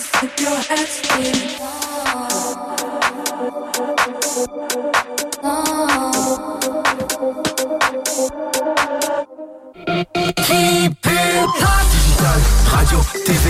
Keep your head straight. Keep it hot. Digital, radio, TV.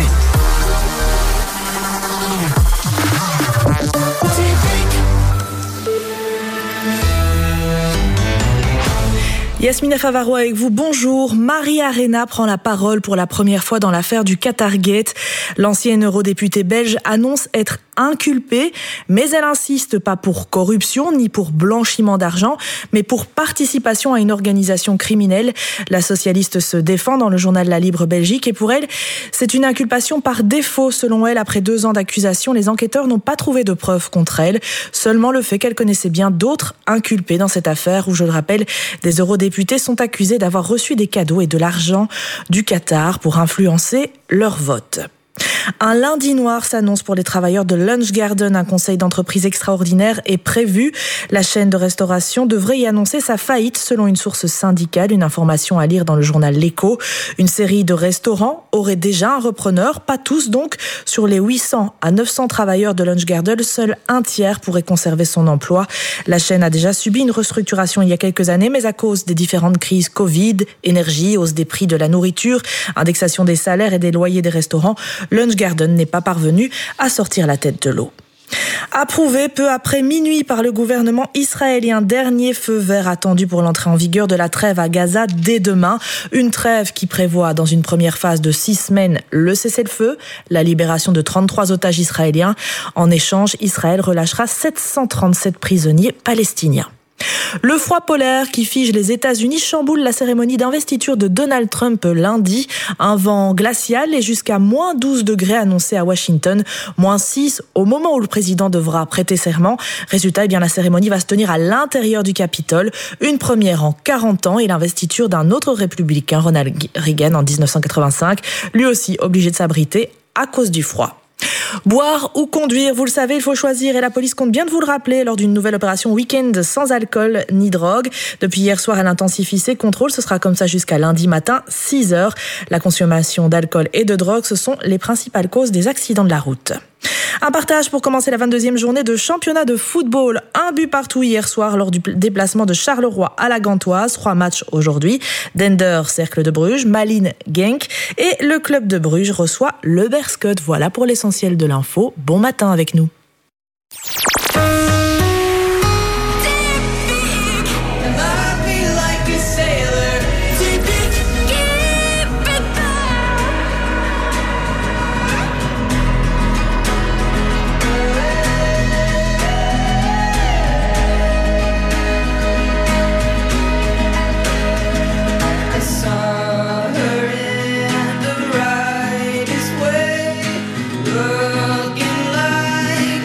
Yasmina Favaro avec vous, bonjour. Maria Arena prend la parole pour la première fois dans l'affaire du Qatargate. L'ancienne eurodéputée belge annonce être inculpée, mais elle insiste pas pour corruption ni pour blanchiment d'argent, mais pour participation à une organisation criminelle. La socialiste se défend dans le journal La Libre Belgique et pour elle, c'est une inculpation par défaut. Selon elle, après 2 ans d'accusation, les enquêteurs n'ont pas trouvé de preuves contre elle, seulement le fait qu'elle connaissait bien d'autres inculpés dans cette affaire où, je le rappelle, des eurodéputés sont accusés d'avoir reçu des cadeaux et de l'argent du Qatar pour influencer leur vote. Un lundi noir s'annonce pour les travailleurs de Lunch Garden. Un conseil d'entreprise extraordinaire est prévu. La chaîne de restauration devrait y annoncer sa faillite selon une source syndicale. Une information à lire dans le journal L'Écho. Une série de restaurants aurait déjà un repreneur, pas tous donc. Sur les 800 à 900 travailleurs de Lunch Garden, seul un tiers pourrait conserver son emploi. La chaîne a déjà subi une restructuration il y a quelques années, mais à cause des différentes crises Covid, énergie, hausse des prix de la nourriture, indexation des salaires et des loyers des restaurants, Lunch Garden n'est pas parvenu à sortir la tête de l'eau. Approuvé peu après minuit par le gouvernement israélien, dernier feu vert attendu pour l'entrée en vigueur de la trêve à Gaza dès demain. Une trêve qui prévoit dans une première phase de 6 semaines le cessez-le-feu, la libération de 33 otages israéliens. En échange, Israël relâchera 737 prisonniers palestiniens. Le froid polaire qui fige les États-Unis chamboule la cérémonie d'investiture de Donald Trump lundi. Un vent glacial et jusqu'à moins 12 degrés annoncé à Washington, moins 6 au moment où le président devra prêter serment. Résultat, la cérémonie va se tenir à l'intérieur du Capitole, une première en 40 ans et l'investiture d'un autre républicain, Ronald Reagan, en 1985, lui aussi obligé de s'abriter à cause du froid. Boire ou conduire, vous le savez, il faut choisir et la police compte bien de vous le rappeler lors d'une nouvelle opération week-end sans alcool ni drogue. Depuis hier soir, elle intensifie ses contrôles. Ce sera comme ça jusqu'à lundi matin, 6h. La consommation d'alcool et de drogue, ce sont les principales causes des accidents de la route. Un partage pour commencer la 22e journée de championnat de football. 1 but partout hier soir lors du déplacement de Charleroi à la Gantoise. 3 matchs aujourd'hui. Dender, Cercle de Bruges, Malines, Genk. Et le club de Bruges reçoit le Berscut. Voilà pour l'essentiel de l'info. Bon matin avec nous. Looking like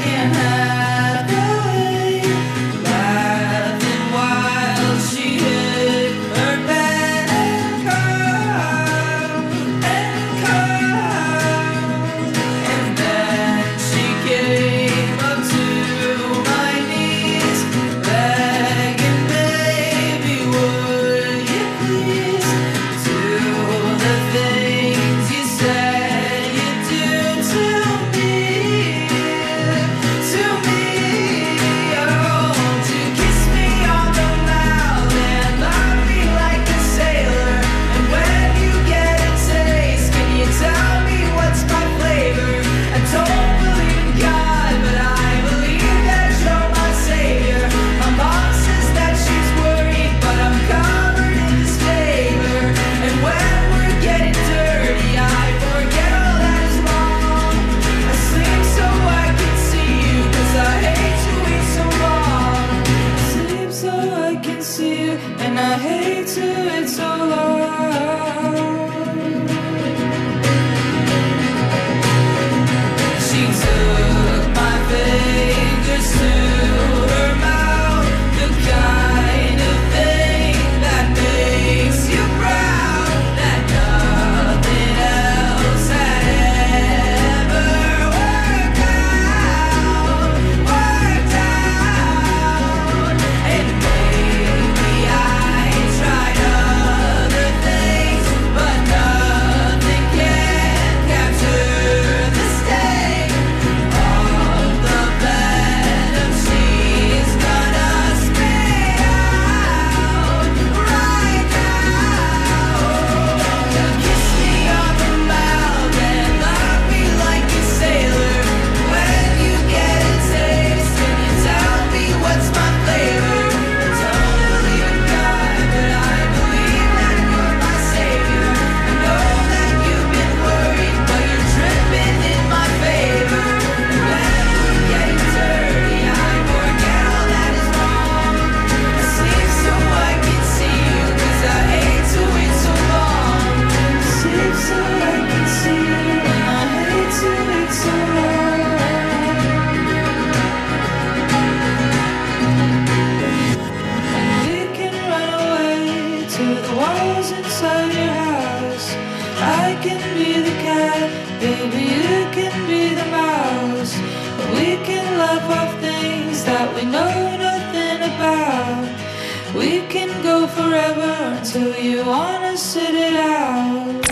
can go forever until you wanna sit it out.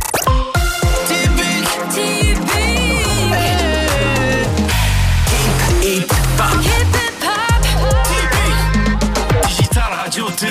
Digital Radio TV.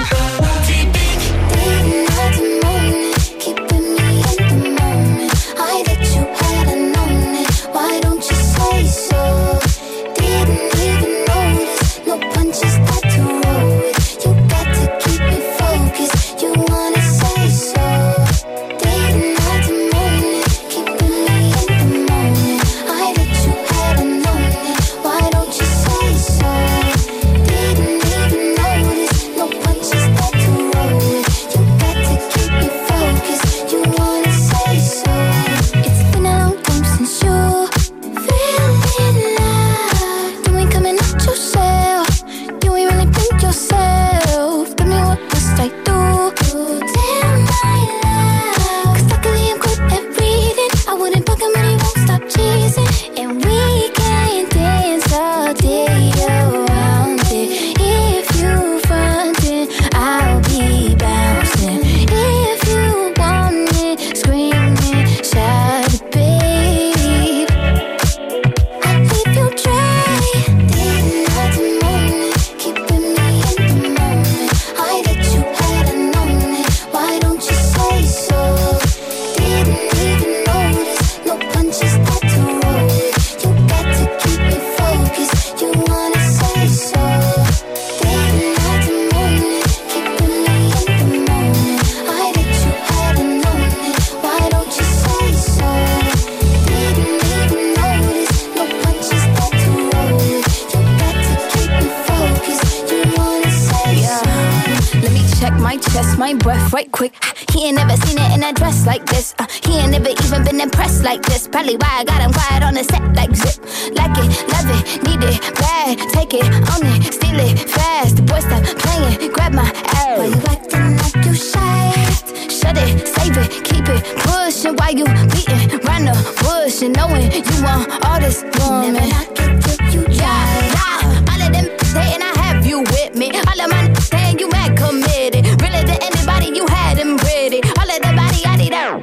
My breath right quick. He ain't never seen it in a dress like this. He ain't never even been impressed like this. Probably why I got him quiet on the set like zip. Like it, love it, need it, bad. Take it, own it, steal it, fast. The boy stop playing, grab my ass. Why you acting like you shy? Shut it, save it, keep it pushing. While you beating round the bush and knowing you want all this woman. Never knock it till you try. All of them saying I have you with me. All of my saying you mad committed. Really to anybody you had them pretty. All of the body I need out.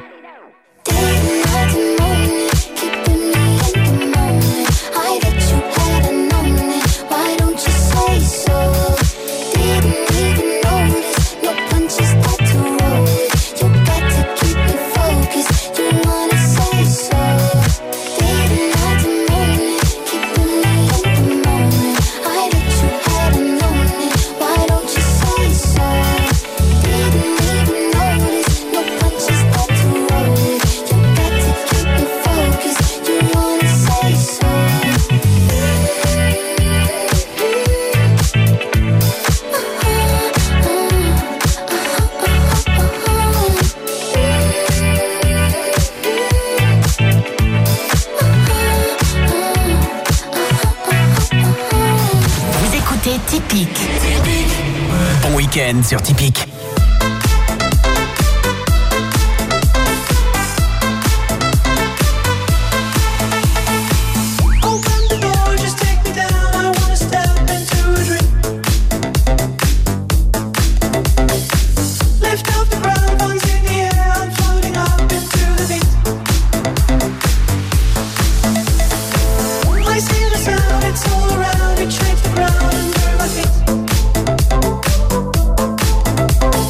Day, night, and morning, keeping me in the moment. I that you had known it. Why don't you say so? Didn't even notice. No punches that to roll with. You got to keep me focused. You wanna say so? Day, night, and morning, keeping me in the moment. I that you had known it. Why don't you say so? Didn't even notice. No punches that to roll with. You got to keep me focused. You wanna say so? Vous écoutez Typique. Bon week-end sur Typique. Open the door, just take me down. I wanna step into a dream. Lift up the brown ones in the air. I'm floating up into the beat. I see the sound, it's all around. It shakes the ground under my feet.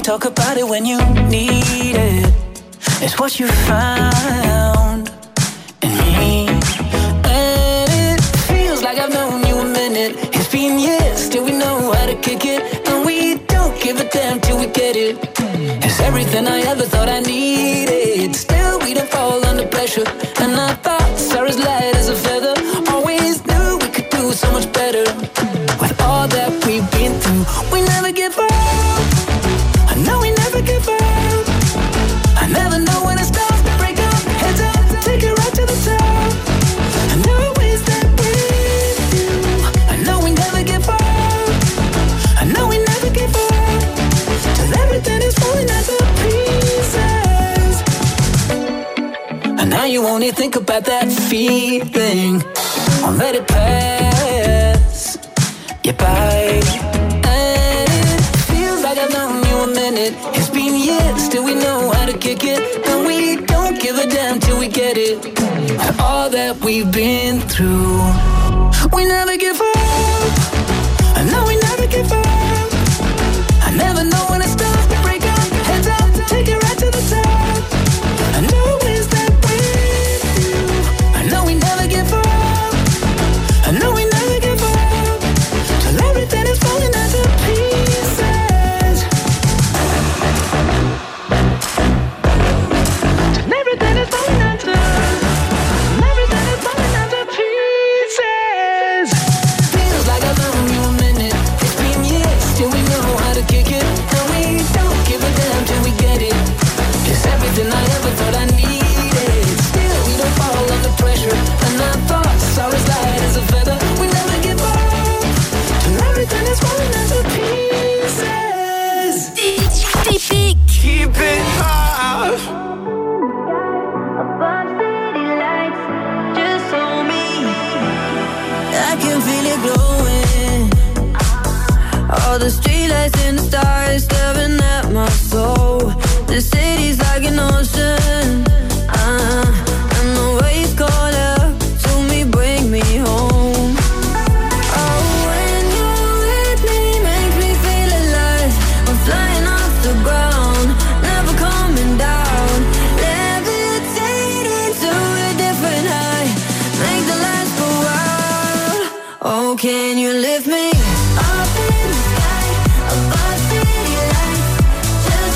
talk about it when you need it. It's what you found in me. And it feels like I've known you a minute. It's been years, still we know how to kick it. And we don't give a damn till we get it. It's everything I ever thought I needed. Still we don't fall under pressure. And I thought Sarah's light as a feather. Always knew we could do so much better. With all that we've been through, we never give up. I know we never give up. I never know when it starts to break up. Heads up, take it right to the top. I know it's that with you. I know we never give up. I know we never give up. Till everything is falling as a pieces. And now you only think about that feeling. Won't let it pass you by. And it feels like I've known you a minute. It's been years, still we know how to kick it. And we don't give a damn till we get it. And all that we've been through, we never give up. I know we never give up. I never know when it starts to break up. Heads up, take it right to the top. I know it's that with you. I know we never give up. I know we never give up. Till everything is falling into pieces. Till everything is falling into. Everything is falling into pieces. Feels like I've known you a minute. It's been years, still we know how to kick it. And we don't give a damn till we get it. It's everything I ever thought I needed. Still we don't fall under pressure. And I thought sorry's light as a feather. We never give up. Till everything is falling into pieces. Typique. Keep it high. Above city lights, just on me. I can feel it glowing. All the streetlights and the stars staring at my soul. The city's like an ocean. And the waves call up to me, bring me home. Oh, when you're with me, makes me feel alive. I'm flying off the ground, never coming down. Levitating to a different high, make the lights go out. Oh, can you lift me up in the sky, above city lights, just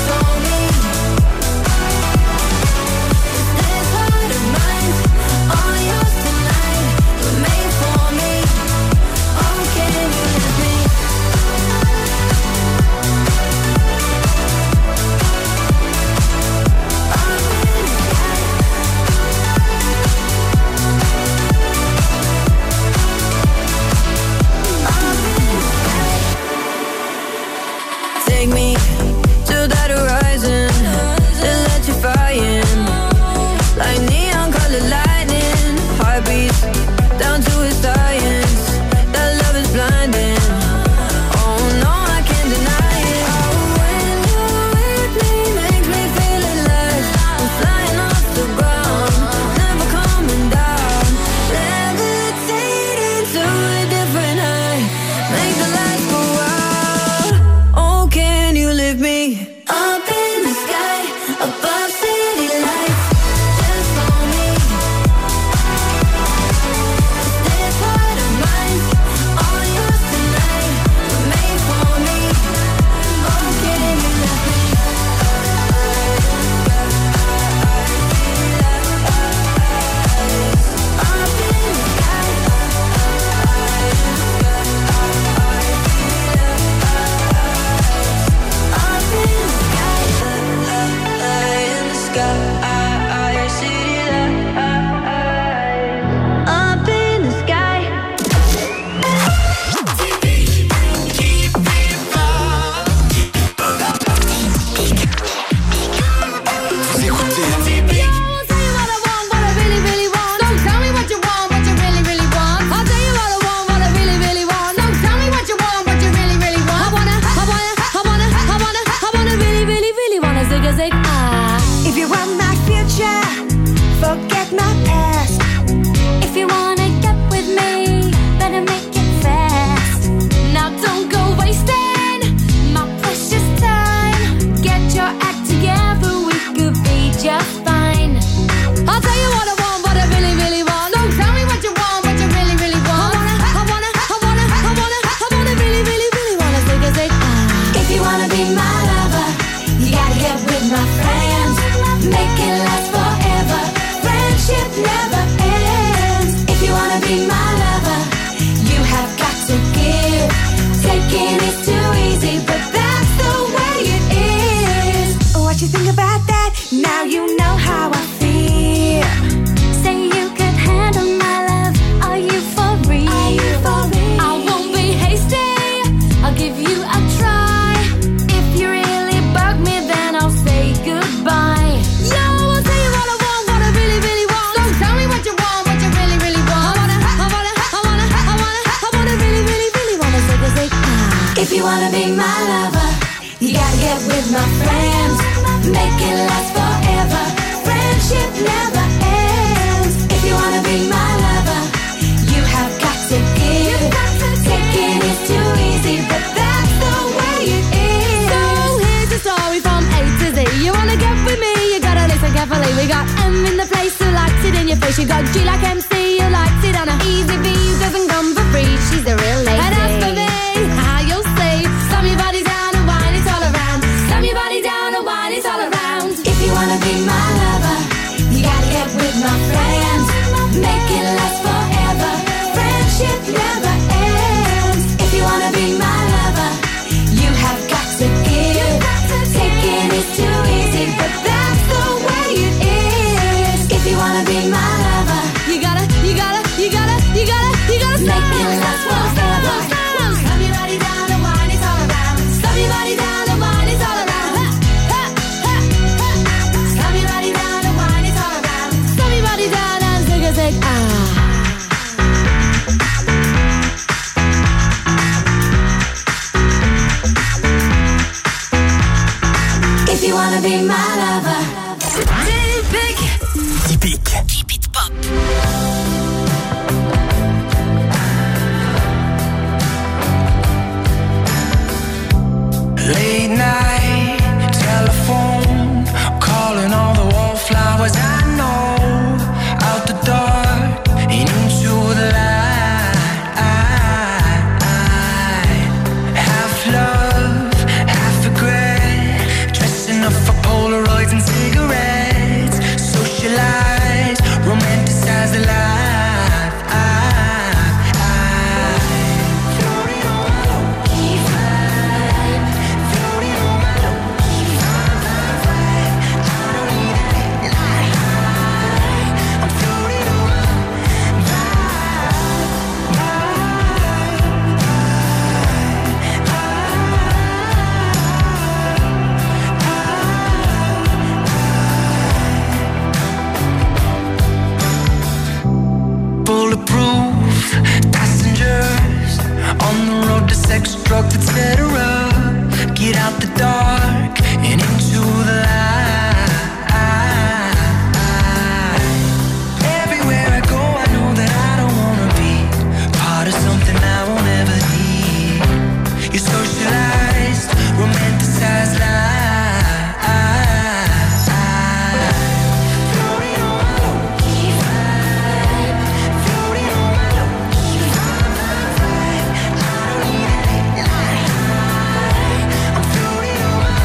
you wanna be my lover, you gotta get with my friends. Make it last forever. Friendship never ends. If you wanna be my lover, you have got to give. Taking is too easy, but that's the way it is. So here's the story from A to Z. You wanna get with me, you gotta listen carefully. We got M in the place who likes it in your face. You got G like MC, who likes it on a easy V, who doesn't come for free. She's a real lady. And as for me, you'll see. Slam your body down and wine it all around. Slam your body down and wine it all around. If you wanna be my lover, you gotta get with my friends. Make it last forever. Friendship never ends. If you wanna be my lover, you have got to give. Taking is too easy, but that's the way it is. If you wanna be my lover, you gotta make it last forever. Slam your body down and wine it all around. Slam your body down and wine it all around. Slam your body down and wine it all around. Slam your body down and take a take. If you wanna be my lover, Typique. Keep it pop. Late night, telephone, calling all the wallflowers I know. Out the dark and into the light. Half love, half regret. Dressing up for Polaroids and cigarettes. Socialize, romanticize the life. Floating on my low-key vibe. Floating on my low-key vibe. I don't need a late night high. I'm floating on my bulletproof passengers on the road to sex, drugs, etc. Get out the dark and into the light. Everywhere I go, I know that I don't wanna be part of something I won't ever need. You socialized, romanticized life. Floating on my low-key vibe. Floating on my low-key vibe. I don't need a late night high. I'm floating on my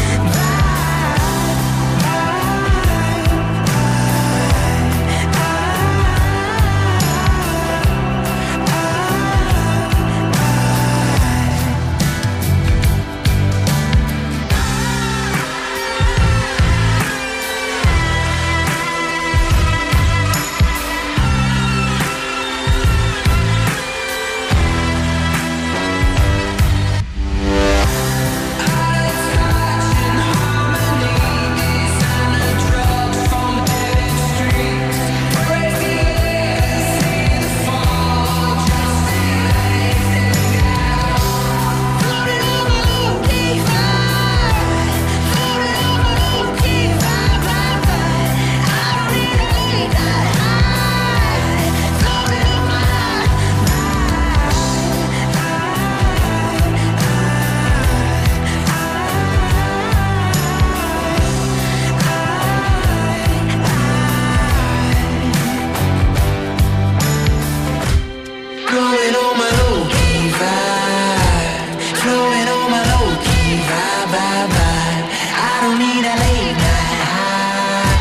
Flowing on my low-key vibe. Flowing on my low-key vibe, vibe, vibe. I don't need a late night high.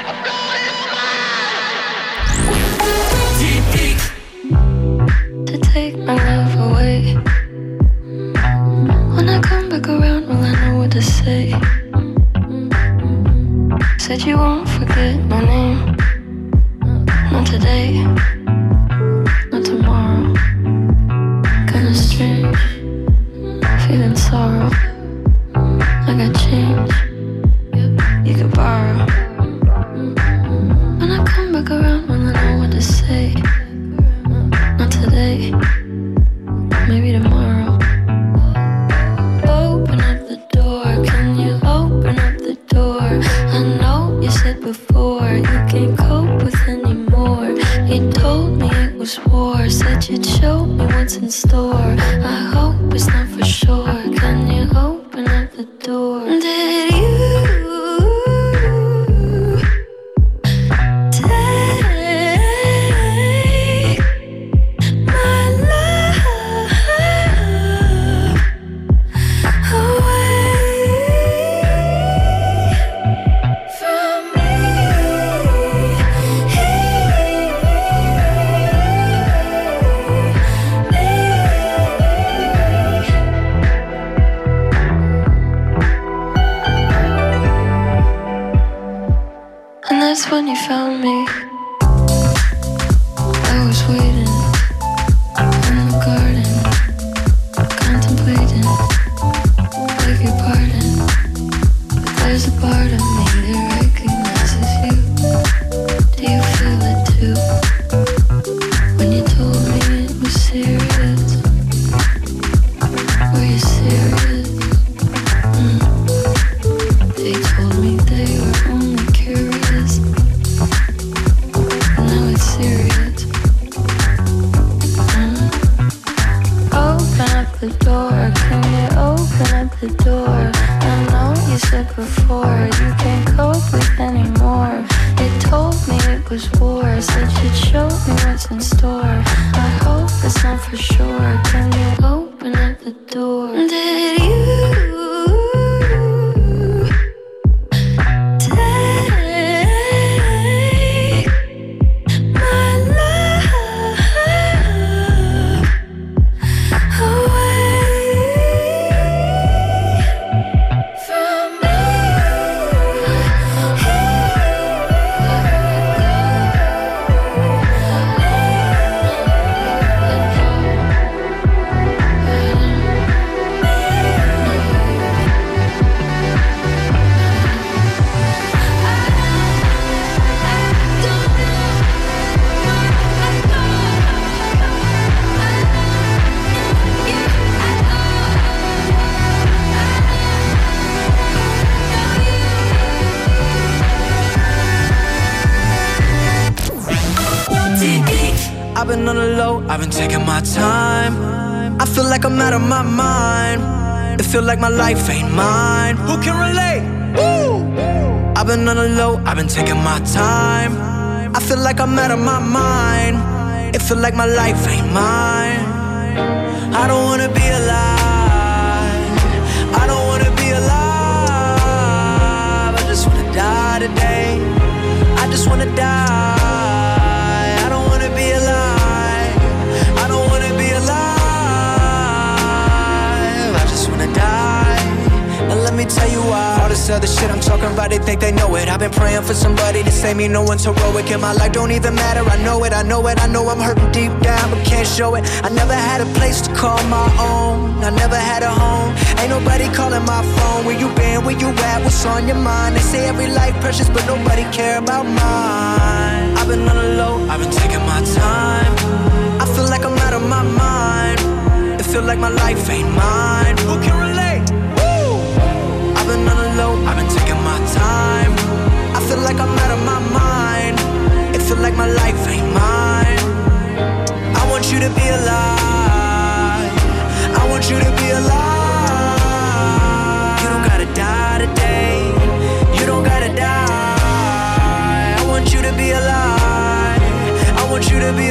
To take my love away. When I come back around, will I know what to say? Said you won't forget my name. Not today, not tomorrow. Kinda strange, feeling sorrow. I got change, you could borrow. When I come back around, will I know what to say? Not today, maybe tomorrow. when you found me. I was waiting in the garden, contemplating, beg your pardon, but there's a part of me that recognizes you. Do you feel it too? When you told me it was serious, were you serious? They told me they were only curious, but now it's serious. Open up the door, can you open up the door? I know you said before you can't cope with anymore. It told me it was war, said you'd show me what's in store. I hope it's not for sure, can you open up the door? Did you I've been on the low, I've been taking my time. I feel like I'm out of my mind. It feel like my life ain't mine. Who can relate? Woo! I've been on the low, I've been taking my time. I feel like I'm out of my mind. It feel like my life ain't mine. I don't wanna be alive. I don't wanna be alive. I just wanna die today. I just wanna die. Let me tell you why. All this other shit I'm talking about, they think they know it. I've been praying for somebody to save me, no one's heroic. And my life don't even matter, I know it, I know it. I know I'm hurting deep down, but can't show it. I never had a place to call my own, I never had a home. Ain't nobody calling my phone. Where you been, where you at, what's on your mind? They say every life precious, but nobody care about mine. I've been on the low, I've been taking my time. I feel like I'm out of my mind. It feel like my life ain't mine. Who can relate? I've been on the low, I've been taking my time. I feel like I'm out of my mind. It feel like my life ain't mine. I want you to be alive. I want you to be alive. You don't gotta die today. You don't gotta die. I want you to be alive. I want you to be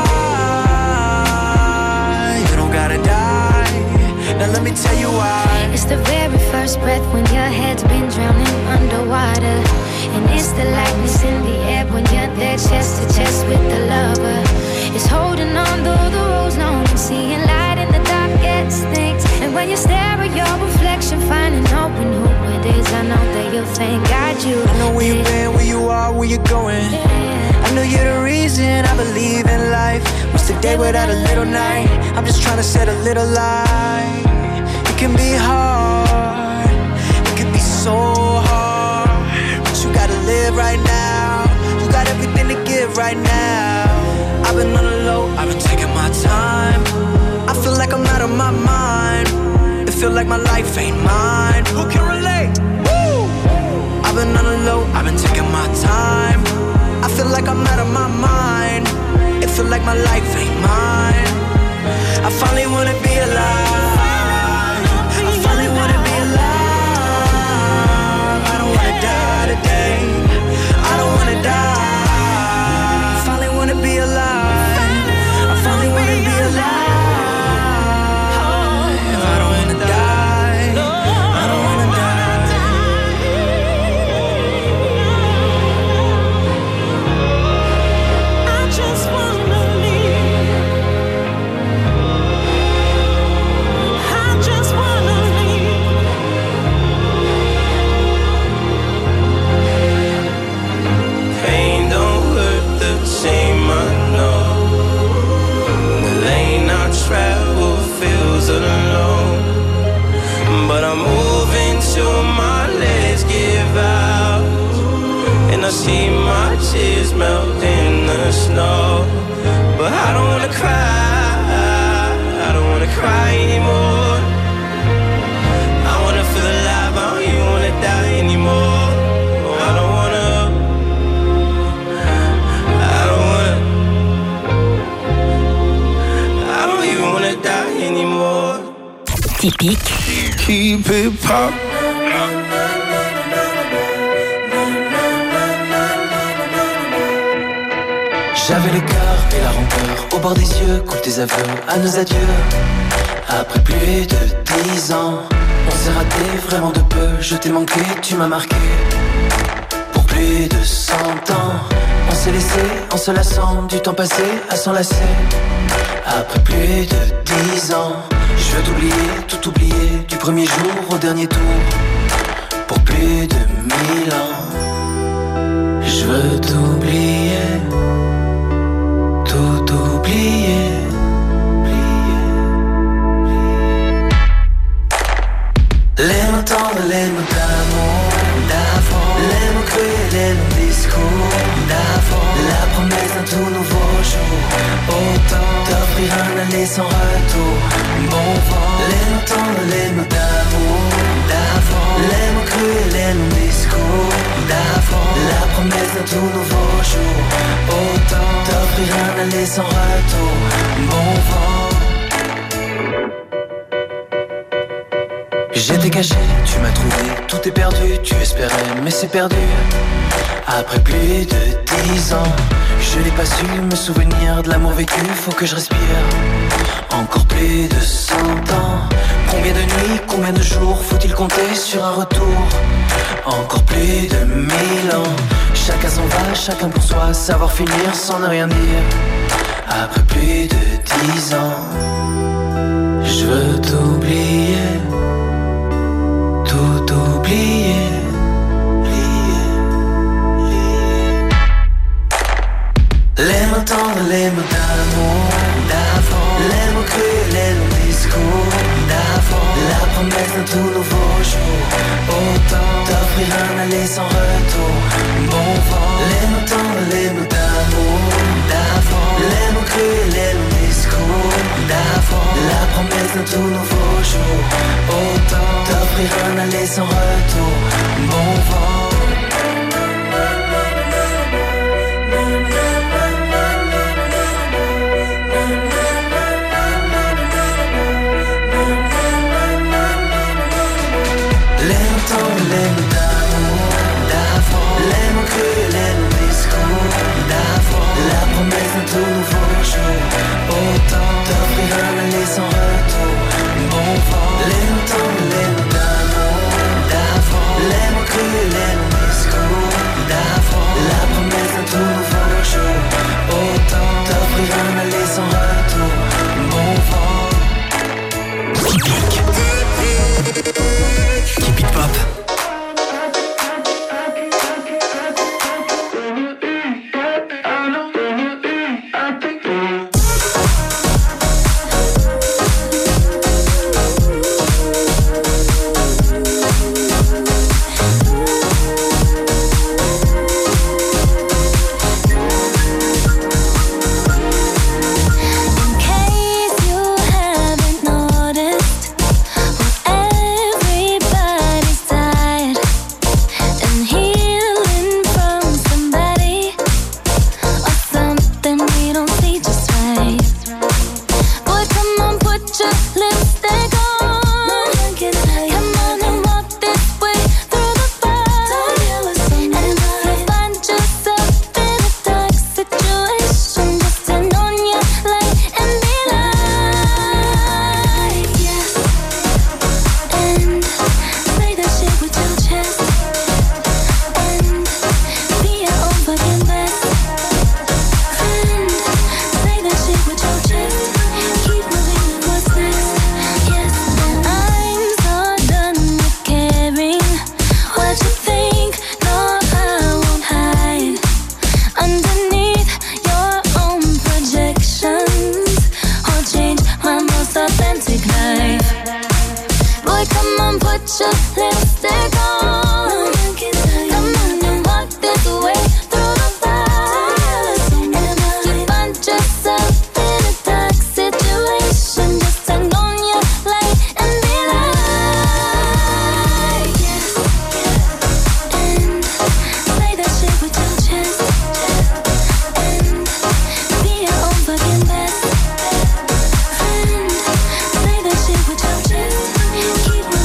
alive. You don't gotta die. Now let me tell you why. It's the very first breath when your head's been drowning underwater. And it's the lightness in the air when you're there chest to chest with the lover. It's holding on though the road's known and seeing light in the darkest things. And when you stare at your reflection, finding out when who it is, I know that you'll thank God you. I know where you've been, where you are, where you're going. I know you're the reason I believe in life. What's the day without a little night? I'm just trying to set a little light. It can be hard, it can be so hard, but you gotta live right now. You got everything to give right now. I've been on the low, I've been taking my time. I feel like I'm out of my mind. It feel like my life ain't mine. Who can relate? Woo! I've been on the low, I've been taking my time. I feel like I'm out of my mind. It feel like my life ain't mine. I finally wanna be alive. I finally wanna be alive. I don't wanna die today. I don't wanna die. I finally wanna be alive. I finally wanna be alive. I don't wanna die. I don't wanna die. I just wanna live. Keep it pop. J'avais le cœur et la rancœur au bord des yeux, coule tes aveux à nos adieux. Après plus de 10 ans, on s'est raté vraiment de peu. Je t'ai manqué, tu m'as marqué. Pour plus de 100 ans, on s'est laissé en se lassant, du temps passé à s'enlacer. Après plus de 10 ans, je veux t'oublier, tout oublier, du premier jour au dernier tour. Pour plus de 1000 ans, je veux t'oublier. Tout oublier, les mots tendres, les mots d'amour, d'avant, les mots crus et les longs discours d'avant, la promesse d'un tout nouveau jour, autant t'offrir un aller sans retour, bon vent, les mots tendres, les mots d'amour, d'avant, les mots crus et les longs discours d'avant, la promesse d'un tout nouveau jour, autant t'offrir un aller sans retour, bon vent. J'étais caché, tu m'as trouvé, tout est perdu, tu espérais, mais c'est perdu. Après plus de 10 ans, je n'ai pas su me souvenir de l'amour vécu, faut que je respire. Encore plus de 100 ans, combien de nuits, combien de jours faut-il compter sur un retour? Encore plus de 1000 ans, chacun s'en va, chacun pour soi, savoir finir sans ne rien dire. Après plus de 10 ans, je veux t'oublier. Tout oublier, les mots tendres, les mots d'amour, d'avant, les mots crus, les longs discours d'avant, la promesse d'un tout nouveau jour, autant t'offrir un aller sans retour, bon vent, les mots tendres, les mots d'amour, d'avant, les mots crus, les longs discours d'avant, la promesse d'un tout nouveau jour, autant t'offrir un aller sans retour, bon vent. Les mots d'amour, d'avant, les mots crus, les longs discours d'avant, la promesse d'un tout nouveau jour, autant t'offrir un aller sans retour, bon vent, les mots tendres, les mots d'amour, d'avant, les mots crus, les longs discours d'avant, la promesse d'un tout nouveau jour, autant t'offrir un aller sans retour, bon vent. Keep it pop. Keep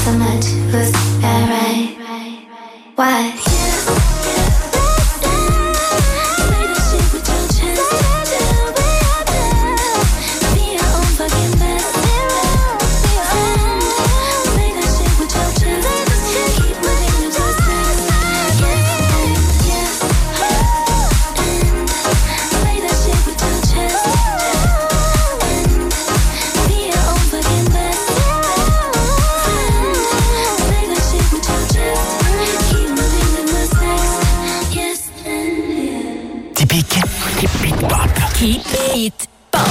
so much. Was that right? Why? Keep it pop.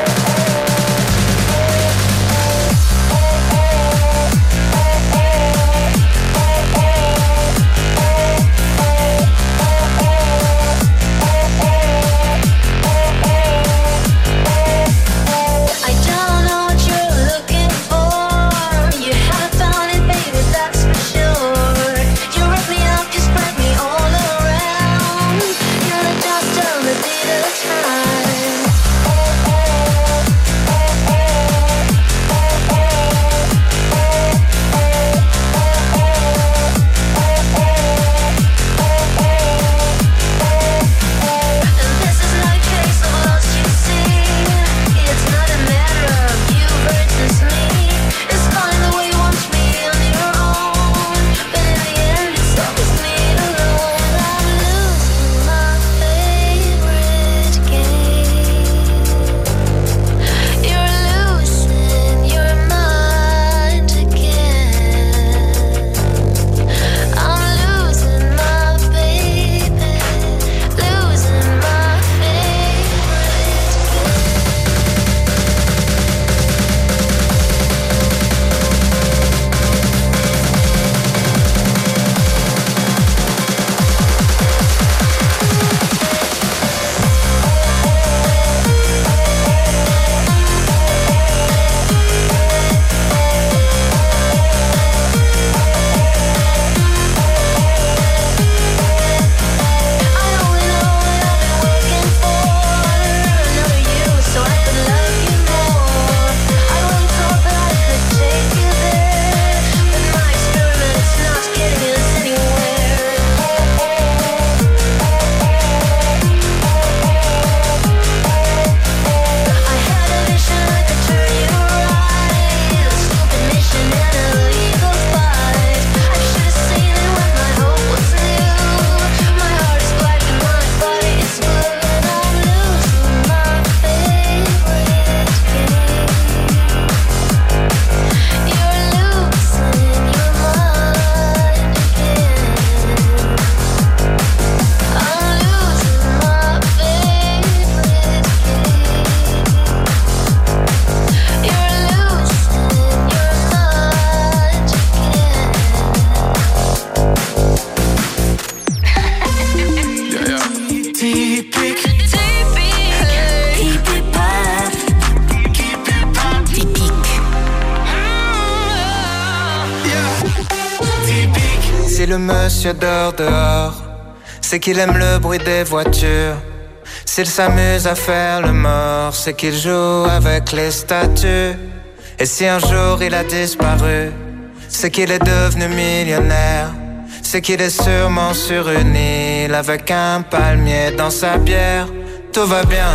Si le monsieur dort dehors, c'est qu'il aime le bruit des voitures. S'il s'amuse à faire le mort, c'est qu'il joue avec les statues. Et si un jour il a disparu, c'est qu'il est devenu millionnaire. C'est qu'il est sûrement sur une île avec un palmier dans sa bière. Tout va bien,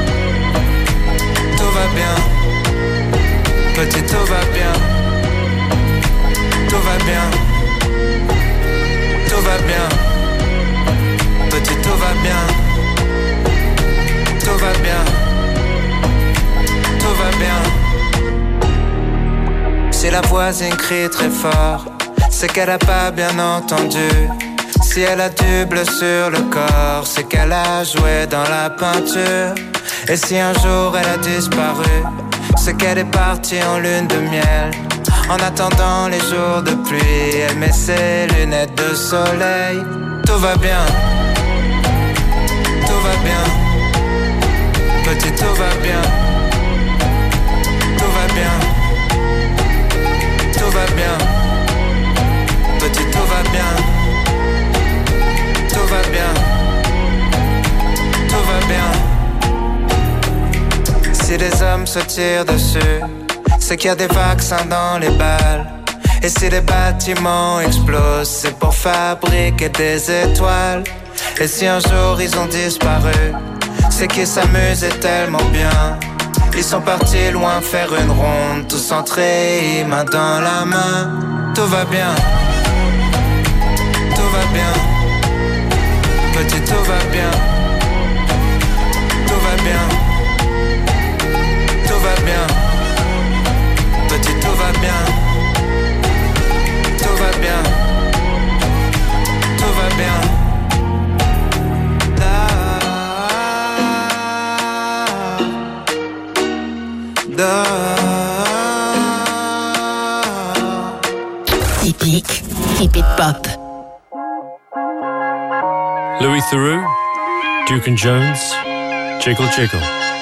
tout va bien. Petit, tout va bien, tout va bien. Tout va bien, petit, tout va bien. Tout va bien, tout va bien. Si la voisine crie très fort, c'est qu'elle a pas bien entendu. Si elle a du bleu sur le corps, c'est qu'elle a joué dans la peinture. Et si un jour elle a disparu, c'est qu'elle est partie en lune de miel. En attendant les jours de pluie, elle met ses lunettes de soleil. Tout va bien, tout va bien. Petit, tout va bien, tout va bien. Tout va bien, petit, tout va bien. Tout va bien, tout va bien. Si les hommes se tirent dessus, c'est qu'il y a des vaccins dans les balles. Et si les bâtiments explosent, c'est pour fabriquer des étoiles. Et si un jour ils ont disparu, c'est qu'ils s'amusaient tellement bien. Ils sont partis loin faire une ronde, tous entrés, main dans la main. Tout va bien, tout va bien. Petit, tout va bien, tout va bien, tout va bien. Petit, tout va bien, tout va bien, tout va bien. Typique, keep it pop. Louis Theroux, Duke and Jones, Jiggle Jiggle.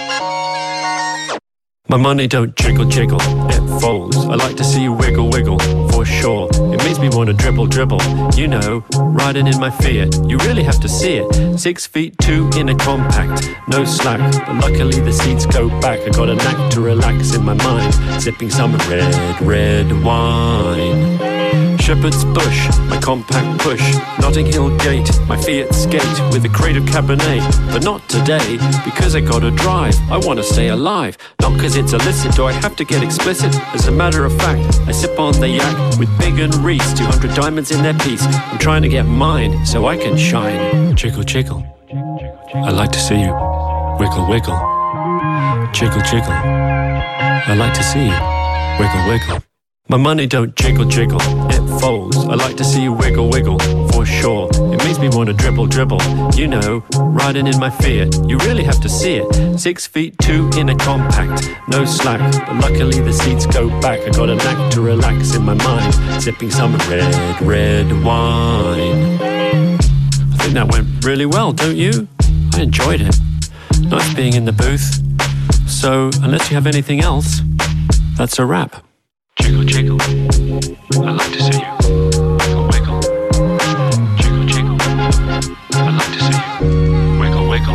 My money don't jiggle jiggle, it folds. I like to see you wiggle wiggle, for sure. It makes me want to dribble dribble, you know, riding in my Fiat. You really have to see it. 6'2" in a compact, no slack. But luckily the seats go back. I got a knack to relax in my mind, sipping some red wine. Shepherd's Bush, my compact push. Notting Hill Gate, my Fiat skate with a crate of Cabernet. But not today, because I gotta drive. I wanna stay alive, not cause it's illicit. Do I have to get explicit? As a matter of fact, I sip on the yak with Big and Reese, 200 diamonds in their piece. I'm trying to get mine so I can shine. Jiggle, jiggle, I like to see you wiggle, wiggle. Jiggle, jiggle, I like to see you wiggle, wiggle. My money don't jiggle jiggle, it folds. I like to see you wiggle wiggle, for sure. It makes me want to dribble dribble, you know, riding in my Fiat. You really have to see it. 6'2" in a compact, no slack. But luckily the seats go back. I got a knack to relax in my mind, sipping some red wine. I think that went really well, don't you? I enjoyed it. Nice being in the booth. So unless you have anything else, that's a wrap. Jiggle, jiggle, I like to see you wiggle, wiggle. Jiggle, jiggle, I like to see you wiggle, wiggle.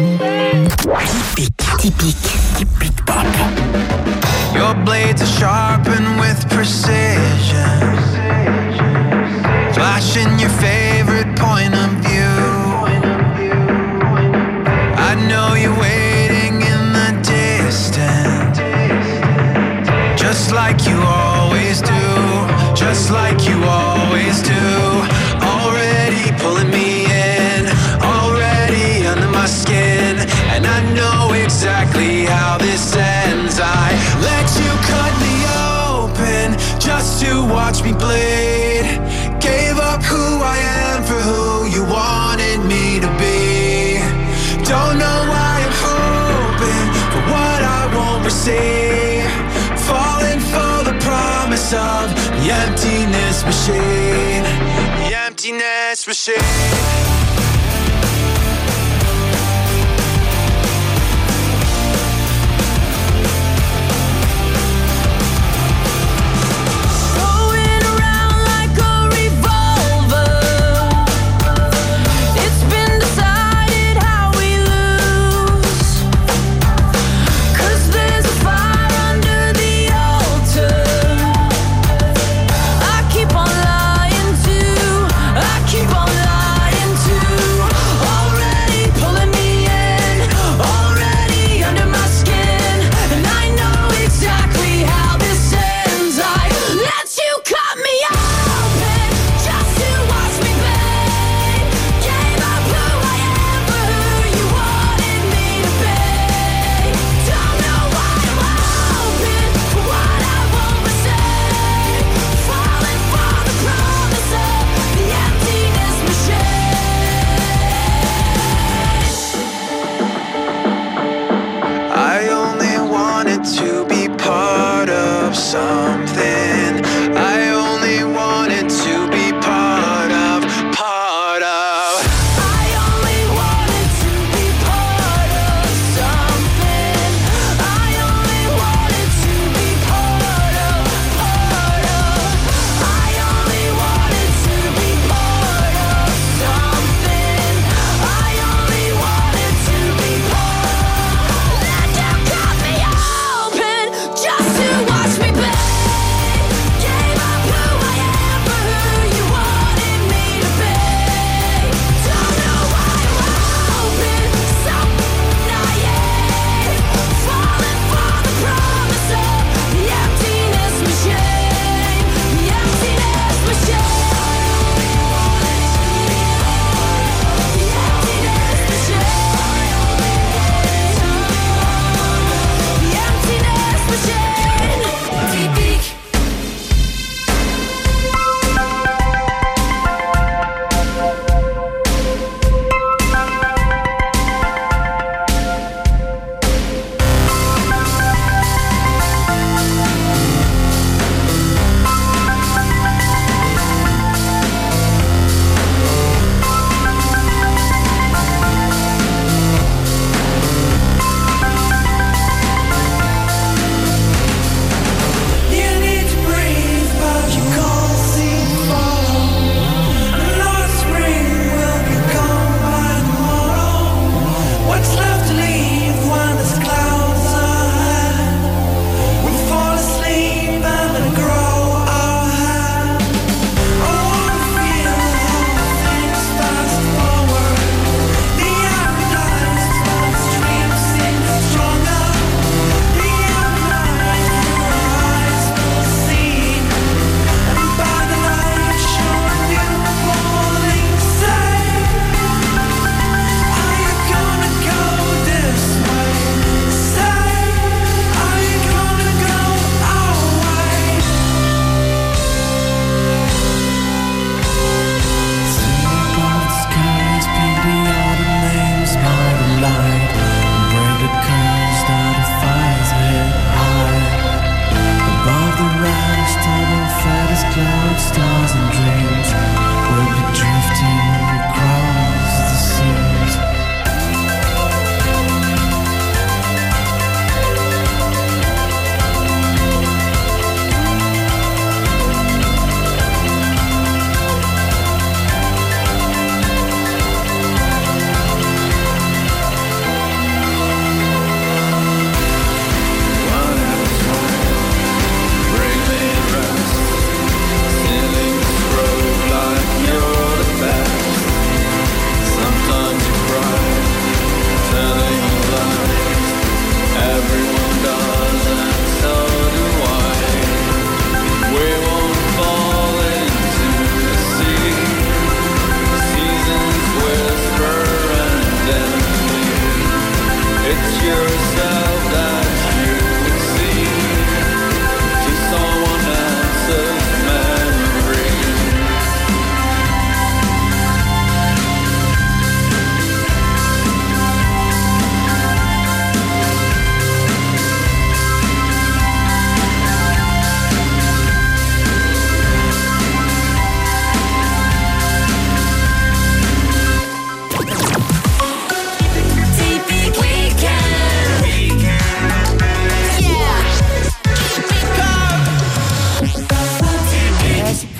Typique pop. Your blades are sharpened with precision, flashing your favorite point of view. I know you're waiting in the distance, just like you always do, just like you always do. Already pulling me in, already under my skin, and I know exactly how this ends. I let you cut me open just to watch me bleed. Gave up who I am for who you wanted me to be. Don't know why I'm hoping for what I won't receive. Falling for the promise of the emptiness machine. The emptiness machine. Keep on lying to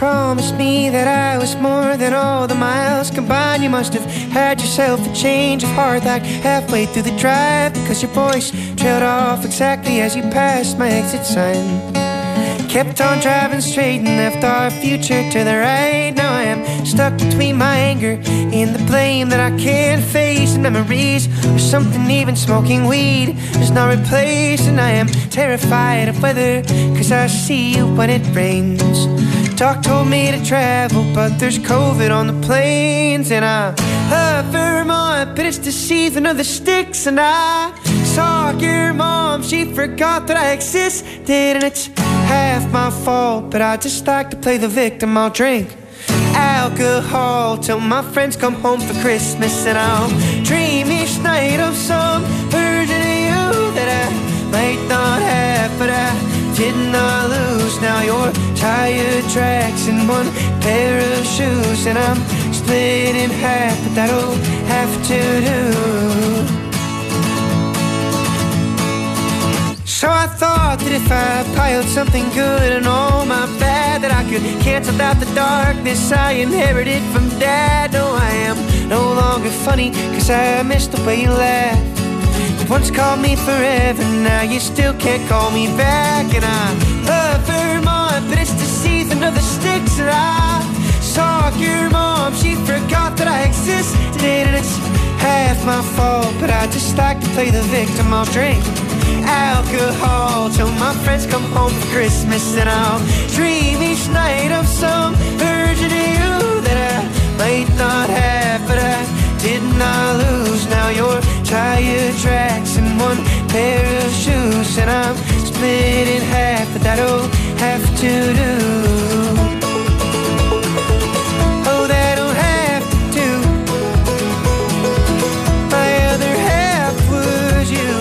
promised me that I was more than all the miles combined. You must have had yourself a change of heart like halfway through the drive, because your voice trailed off exactly as you passed my exit sign. Kept on driving straight and left our future to the right. Now I am stuck between my anger and the blame that I can't face, and memories or something even smoking weed does not replace. And I am terrified of weather, cause I see you when it rains. Doc told me to travel, but there's COVID on the planes. And I love Vermont, but it's the season of the sticks. And I saw your mom, she forgot that I existed. And it's half my fault, but I just like to play the victim. I'll drink alcohol till my friends come home for Christmas, and I'll dream each night of some version of you that I might not have, but I did not lose. Now your tire tracks in one pair of shoes, and I'm split in half, but that'll have to do. So I thought that if I piled something good and all my bad, that I could cancel out the darkness I inherited from Dad. No, I am no longer funny, cause I missed the way you laughed. You once called me forever, now you still can't call me back. And I love Vermont, but it's the season of the sticks. And I saw your mom, she forgot that I existed. And it's half my fault, but I just like to play the victim. I'll drink alcohol till my friends come home for Christmas, and I'll dream each night of some version of you that I might not have, but I did not lose. Now your tire tracks in one pair of shoes, and I'm split in half, but that'll have to do. Oh, that'll have to do. My other half was you.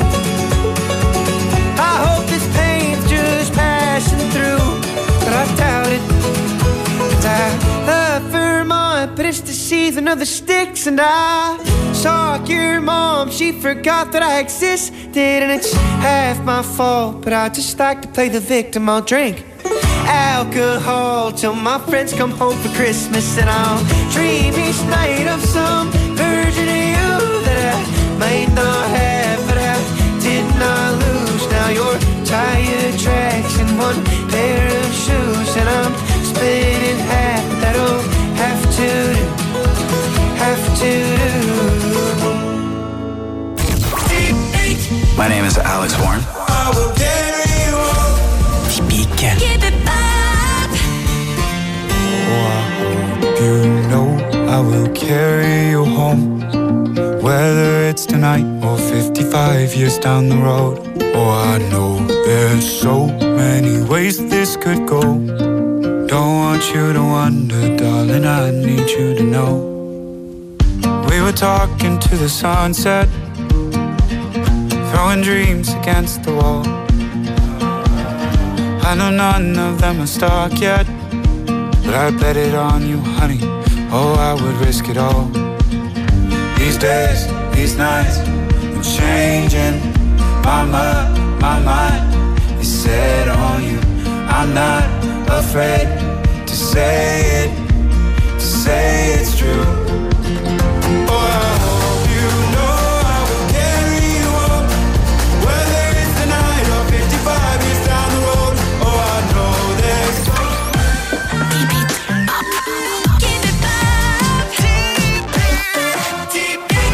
I doubt it. I love Vermont, but it's the season of the sticks. And I saw your mom, she forgot that I existed. And it's half my fault, but I just like to play the victim. I'll drink alcohol till my friends come home for Christmas, and I'll dream each night of some version of you that I might not have, but I did not lose. Now your tire tracks in one pair of shoes, and I'm split in half. That'll have to do, have to do. My name is Alex Warren. I will carry you home. Typique. Keep it up. Oh, I hope you know I will carry you home, whether it's tonight or 55 years down the road. Oh, I know there's so many ways this could go. Don't want you to wonder, darling, I need you to know. We were talking to the sunset, throwing dreams against the wall. I know none of them are stuck yet, but I bet it on you, honey. Oh, I would risk it all. These days, these nights, I'm changing. My mind is set on you. I'm not afraid to say it's true. Oh, I hope you know I will carry you home, whether it's tonight or 55 years down the road. Oh, I know there's so Keep it up. Keep it up. Keep it.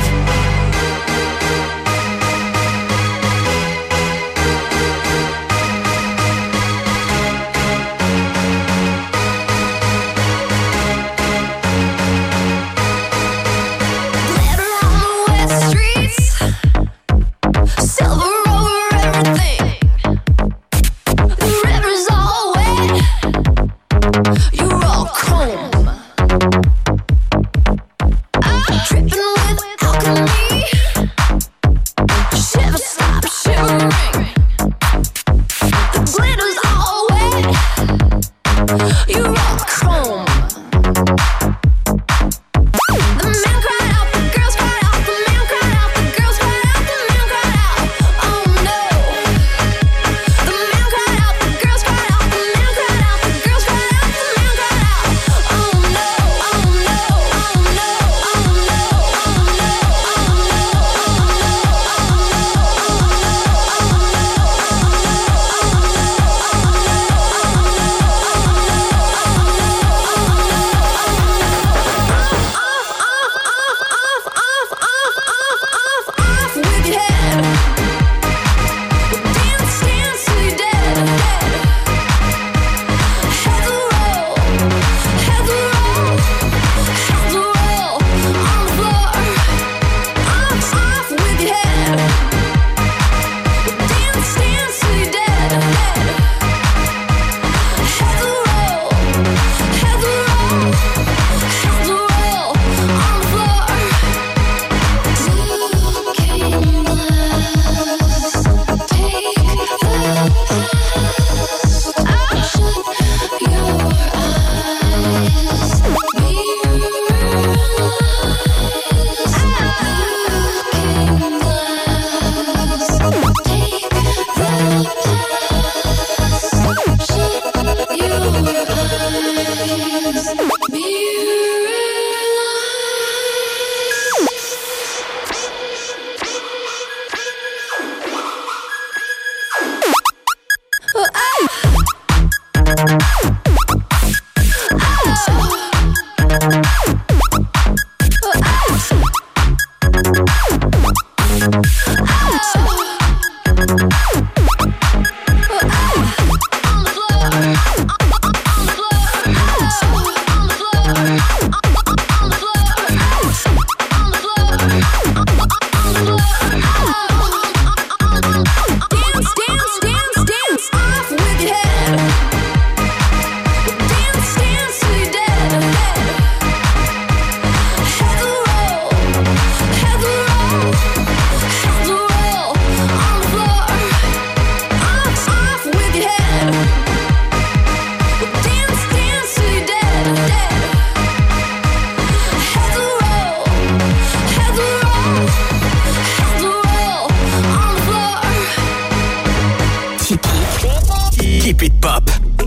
Keep it pop.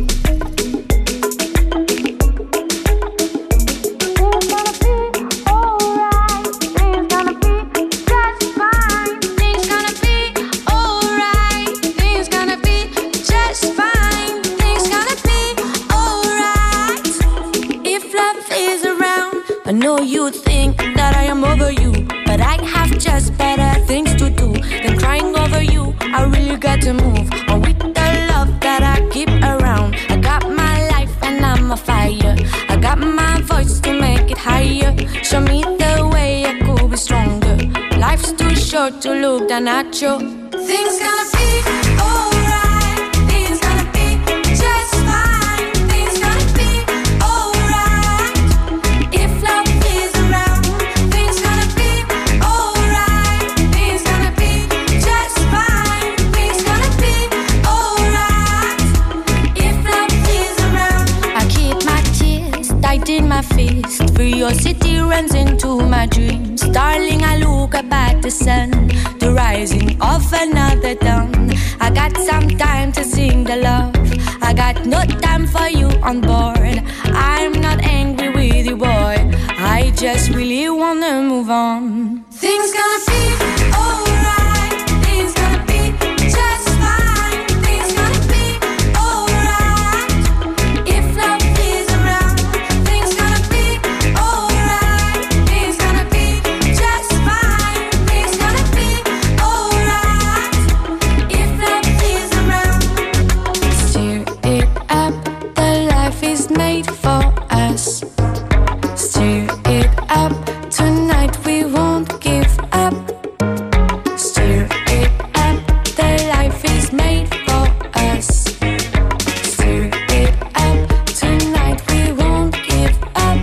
I know you think that I am over you, but I have just better things to do than crying over you. I really got to move on with the love that I keep around. I got my life and I'm a fire. I got my voice to make it higher. Show me the way I could be stronger. Life's too short to look down at you. Things gonna be alright. Things gonna be just fine. Things gonna be alright. If love is around, things gonna be alright. Things gonna be just fine. Things gonna be alright. If love is around, I keep my tears tight in my fist. Curiosity runs into my dreams. Darling, I look up at the sun, the rising of another dawn. I got some time to sing the love. I got no time for you on board. I'm not angry with you, boy. I just really wanna move on. Things gonna be alright. Things gonna be just fine. Things gonna be alright. If love is around, things gonna be alright. Things gonna be just fine. Things gonna be alright. If love is around, steer it up. The life is made for us.